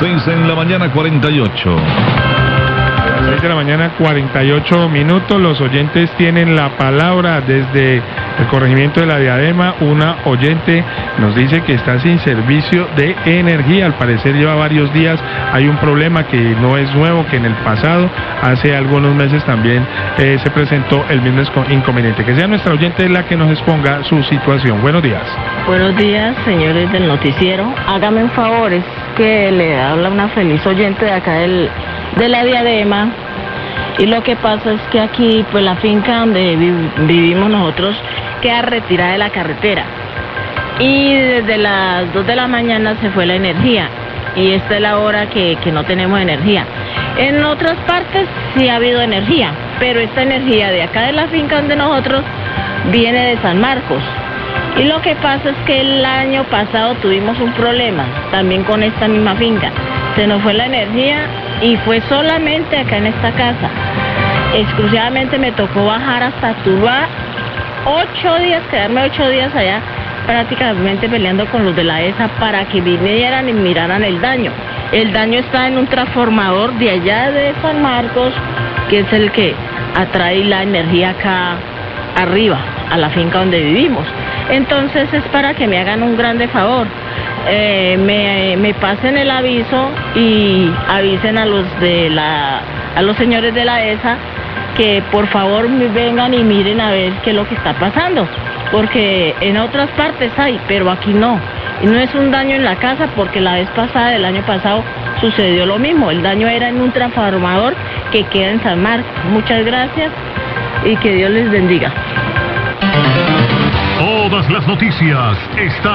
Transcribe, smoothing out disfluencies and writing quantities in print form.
6 de la mañana, 48. A las 6 de la mañana, 48 minutos. Los oyentes tienen la palabra desde el corregimiento de la Diadema. Una oyente nos dice que está sin servicio de energía. Al parecer lleva varios días. Hay un problema que no es nuevo, que en el pasado, hace algunos meses también se presentó el mismo inconveniente. Que sea nuestra oyente la que nos exponga su situación. Buenos días. Buenos días, señores del noticiero. Hágame un favor, es que le habla una feliz oyente de acá de la Diadema, y lo que pasa es que aquí, pues la finca donde vivimos nosotros queda retirada de la carretera, y desde las 2 de la mañana se fue la energía, y esta es la hora que no tenemos energía. En otras partes sí ha habido energía, pero esta energía de acá de la finca donde nosotros viene de San Marcos. Y lo que pasa es que el año pasado tuvimos un problema, también con esta misma finca. Se nos fue la energía y fue solamente acá en esta casa. Exclusivamente me tocó bajar hasta Tuluá, 8 días, quedarme 8 días allá, prácticamente peleando con los de la ESA para que vinieran y miraran el daño. El daño está en un transformador de allá de San Marcos, que es el que atrae la energía acá arriba, a la finca donde vivimos. Entonces es para que me hagan un grande favor, me pasen el aviso y avisen a los señores de la ESA que por favor vengan y miren a ver qué es lo que está pasando, porque en otras partes hay, pero aquí no. Y no es un daño en la casa, porque la vez pasada, del año pasado, sucedió lo mismo. El daño era en un transformador que queda en San Marcos. Muchas gracias y que Dios les bendiga. Todas las noticias están